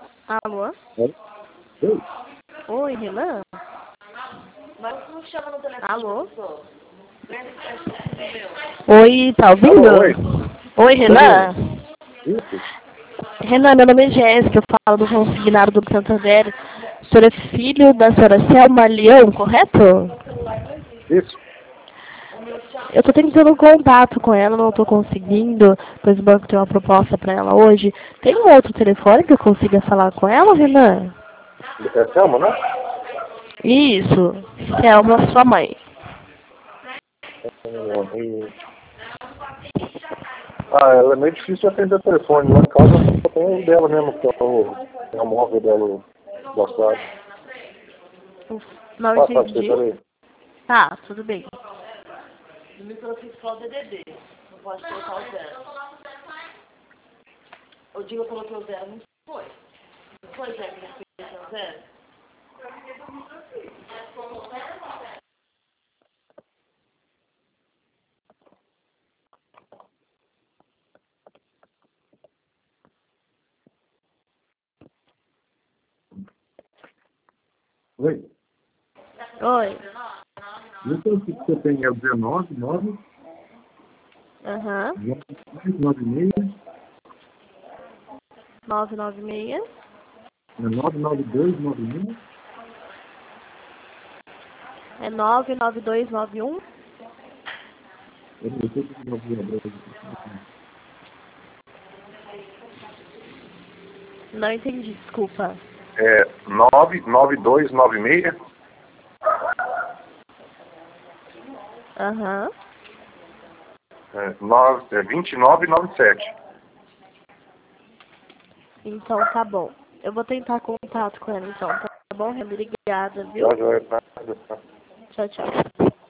Alô? Oi? Oi? Oi, Renan? Mas não chama no telefone. Alô? Meu. Oi, tá ouvindo? Alô, oi? Oi, Tô ouvindo? Renan? Isso? Renan, meu nome é Jéssica, eu falo do consignado do Santander. O senhor é filho da senhora Selma Leão, correto? Isso? Eu tô tentando um contato com ela, não tô conseguindo, pois o banco tem uma proposta pra ela hoje. Tem um outro telefone que eu consiga falar com ela, Renan? É Selma, né? Isso, Selma, sua mãe. Ela é meio difícil de atender o telefone. Lá em casa só tem o dela mesmo, que é o móvel dela da cidade. Não Passa pra você, entendi. peraí. Tá, tudo bem. No microfone o DDD. Não pode colocar o zero. O dia eu coloquei o zero, não foi. Não foi, Zé, que eu fez o zero? Oi? Oi. O que você tem é o 19, 9, Aham. 96, 996. 992, 96. É 99291. Eu não sei se eu vou abrir. Não entendi, desculpa. É 99296. Aham. 2997. Então tá bom. Eu vou tentar contato com ela então, tá bom? Obrigada, viu? Já, já, é nada. Tchau, tchau.